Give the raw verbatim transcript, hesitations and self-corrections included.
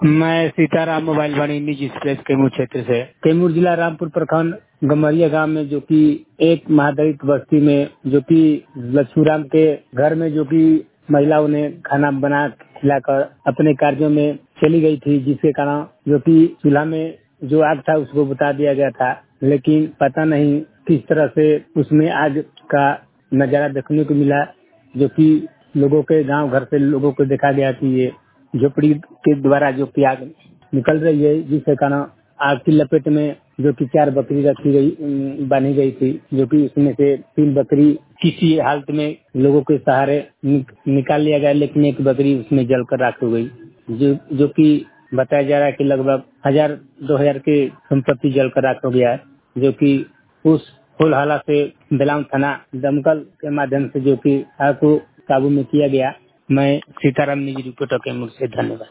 मैं सीताराम मोबाइल वाणी निजी एक्सप्रेस कैमूर क्षेत्र से। कैमूर जिला रामपुर प्रखंड गमरिया गांव में जो कि एक महादलित बस्ती में जो कि लक्ष्मीराम के घर में जो कि महिलाओं ने खाना बना खिलाकर अपने कार्यों में चली गई थी, जिसके कारण जो कि चूल्हा में जो आग था उसको बुता दिया गया था, लेकिन पता नहीं किस तरह से उसमें आग का नजारा देखने को मिला, जो कि लोगों के गांव घर से लोगों को देखा गया कि ये झोपड़ी के द्वारा जो कि आग निकल रही है, जिसके कारण आग की लपेट में जो कि चार बकरी रखी गई अम, बांधी गई थी, जो कि उसमें से तीन बकरी किसी हालत में लोगों के सहारे नि, निकाल लिया गया, लेकिन एक बकरी उसमें जलकर राख हो गई, जो जो कि बताया जा रहा है कि लगभग हजार दो हजार के संपत्ति जलकर राख हो गया है, जो कि उस होलहाला से बेलाम थाना दमकल के माध्यम से जो कि आग को काबू में किया गया। मैं सीताराम निजी रिपोर्टर कैमूर से, धन्यवाद।